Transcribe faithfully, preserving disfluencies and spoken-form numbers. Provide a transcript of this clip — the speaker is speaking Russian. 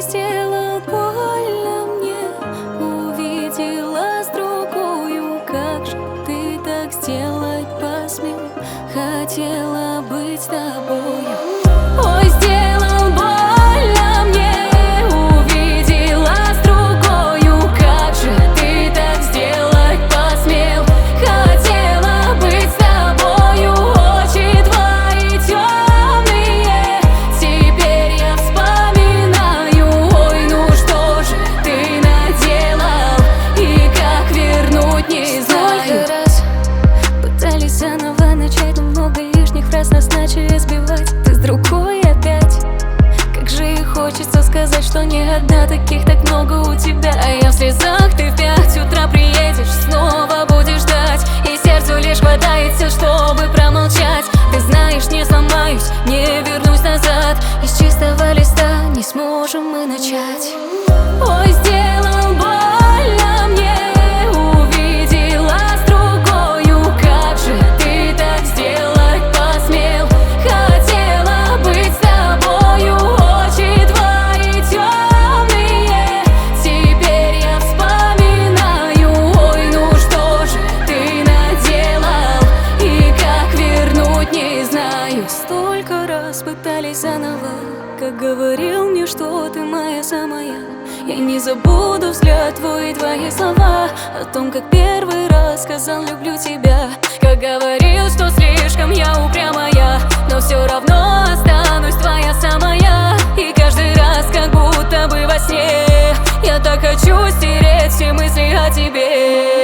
сделал больно мне, увидела с другую. Как же ты так сделать посмел? Хотела быть с тобою. Ой, сделал больно мне, увидела с другою. Как же ты так сделать посмел? Хотела быть с тобою. Очи твои темные, теперь я вспоминаю. Ой, ну что же ты наделал, и как вернуть не знаю. Сколько раз пытались заново начать, но много лишних фраз нас начали сбивать. Ты с другой опять. Как же и хочется сказать, что не одна, таких так много у тебя. А я в слезах, ты в пять утра приедешь, снова будешь ждать, и сердцу лишь хватает сил, чтобы промолчать. Ты знаешь, не сломаюсь, не вернусь назад, и с чистого листа не сможем мы начать. Ой, сделал больно мне, увидела с другою. Как же ты так сделать посмел? Хотела быть с тобою. Очи твои темные, теперь я вспоминаю. Ой, ну что же ты наделал, и как вернуть не знаю. Столько раз пытались заново, как говорил мне, что ты моя самая. Я не забуду взгляд твой и твои слова о том, как первый раз сказал люблю тебя. Как говорил, что слишком я упрямая, но все равно останусь твоя самая. И каждый раз, как будто бы во сне, я так хочу стереть все мысли о тебе.